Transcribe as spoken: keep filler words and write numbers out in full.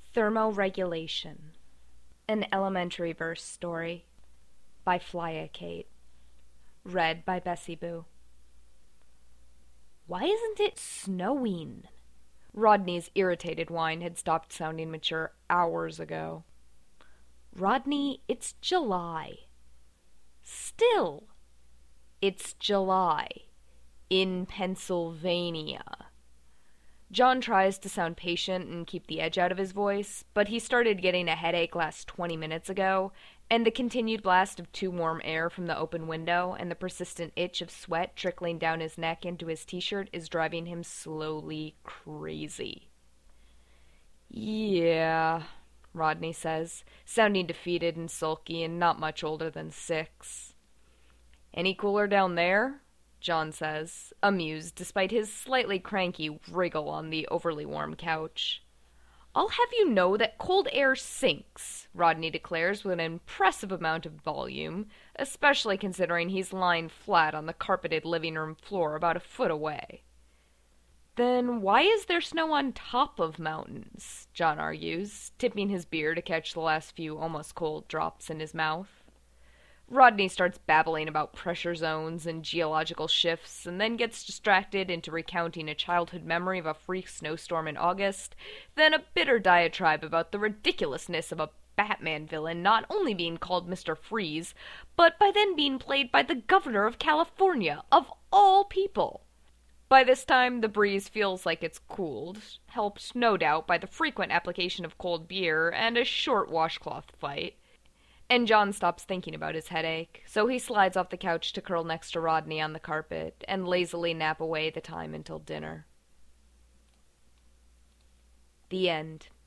Thermoregulation. An Elementary Verse Story by Flya Kate. Read by Bessie Boo. Why isn't it snowing? Rodney's irritated whine had stopped sounding mature hours ago. Rodney, it's July. Still, it's July. In Pennsylvania. John tries to sound patient and keep the edge out of his voice, but he started getting a headache last twenty minutes ago, and the continued blast of too warm air from the open window and the persistent itch of sweat trickling down his neck into his t-shirt is driving him slowly crazy. Yeah, Rodney says, sounding defeated and sulky and not much older than six. Any cooler down there? John says, amused despite his slightly cranky wriggle on the overly warm couch. I'll have you know that cold air sinks, Rodney declares with an impressive amount of volume, especially considering he's lying flat on the carpeted living room floor about a foot away. Then why is there snow on top of mountains? John argues, tipping his beer to catch the last few almost cold drops in his mouth. Rodney starts babbling about pressure zones and geological shifts, and then gets distracted into recounting a childhood memory of a freak snowstorm in August, then a bitter diatribe about the ridiculousness of a Batman villain not only being called Mister Freeze, but by then being played by the governor of California, of all people. By this time, the breeze feels like it's cooled, helped no doubt by the frequent application of cold beer and a short washcloth fight. And John stops thinking about his headache, so he slides off the couch to curl next to Rodney on the carpet and lazily nap away the time until dinner. The end.